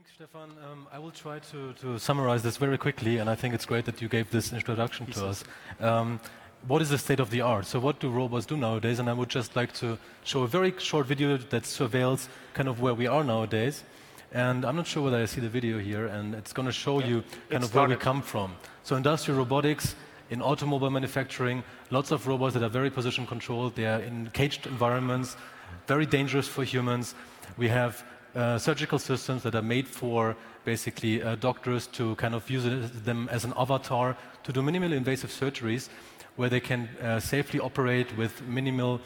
Thanks, Stefan. I will try to summarize this very quickly, and I think it's great that you gave this introduction to us. What is the state of the art? So what do robots do nowadays? And I would just like to show a very short video that surveils kind of where we are nowadays. And I'm not sure whether I see the video here, and it's going to show you kind of where we come from. So industrial robotics, in automobile manufacturing, lots of robots that are very position controlled. They are in caged environments, very dangerous for humans. We have surgical systems that are made for basically doctors to kind of use them as an avatar to do minimally invasive surgeries where they can safely operate with minimal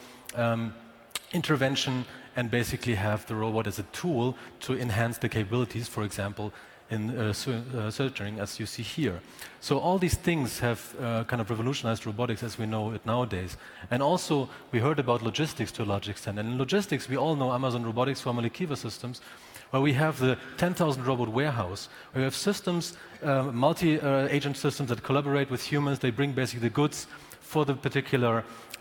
intervention and basically have the robot as a tool to enhance the capabilities, for example, in surgery, as you see here. So all these things have kind of revolutionized robotics as we know it nowadays. And also, we heard about logistics to a large extent. And in logistics, we all know Amazon Robotics, formerly Kiva Systems, where we have the 10,000 robot warehouse, where we have systems, multi-agent systems that collaborate with humans. They bring basically the goods for the particular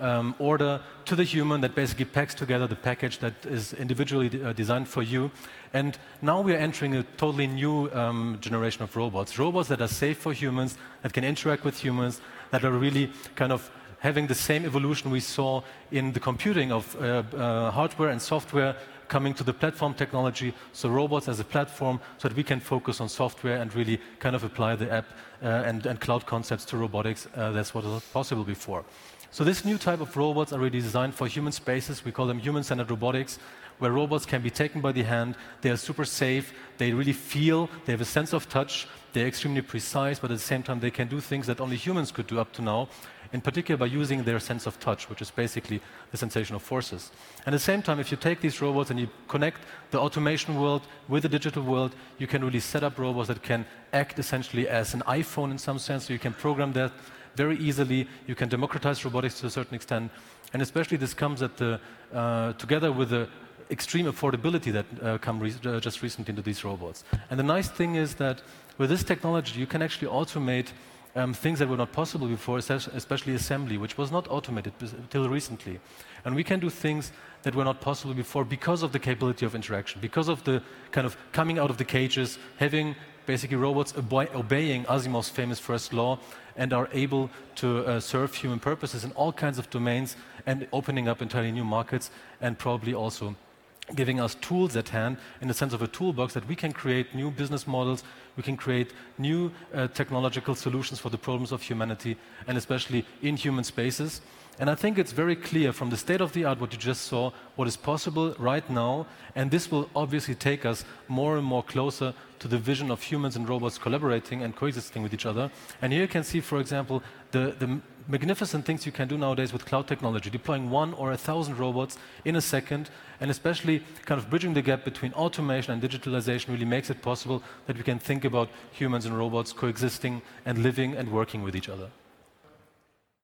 order to the human that basically packs together the package that is individually designed for you. And now we are entering a totally new generation of robots. Robots that are safe for humans, that can interact with humans, that are really kind of having the same evolution we saw in the computing of hardware and software coming to the platform technology, so robots as a platform so that we can focus on software and really kind of apply the app and cloud concepts to robotics. That's what was possible before. So this new type of robots are really designed for human spaces. We call them human-centered robotics, where robots can be taken by the hand. They are super safe. They really feel. They have a sense of touch. They're extremely precise, but at the same time, they can do things that only humans could do up to now, in particular by using their sense of touch, which is basically the sensation of forces. And at the same time, if you take these robots and you connect the automation world with the digital world, you can really set up robots that can act essentially as an iPhone in some sense, so you can program that very easily. You can democratize robotics to a certain extent. And especially this comes at the, together with the extreme affordability that come just recently into these robots. And the nice thing is that with this technology, you can actually automate things that were not possible before, especially assembly, which was not automated until recently. And we can do things that were not possible before because of the capability of interaction, because of the kind of coming out of the cages, having basically robots obeying Asimov's famous first law and are able to serve human purposes in all kinds of domains and opening up entirely new markets and probably also giving us tools at hand in the sense of a toolbox that we can create new business models, we can create new technological solutions for the problems of humanity, and especially in human spaces. And I think it's very clear from the state of the art, what you just saw, what is possible right now, and this will obviously take us more and more closer to the vision of humans and robots collaborating and coexisting with each other. And here you can see, for example, the magnificent things you can do nowadays with cloud technology, deploying 1 or 1,000 robots in a second, and especially kind of bridging the gap between automation and digitalization really makes it possible that we can think about humans and robots coexisting and living and working with each other.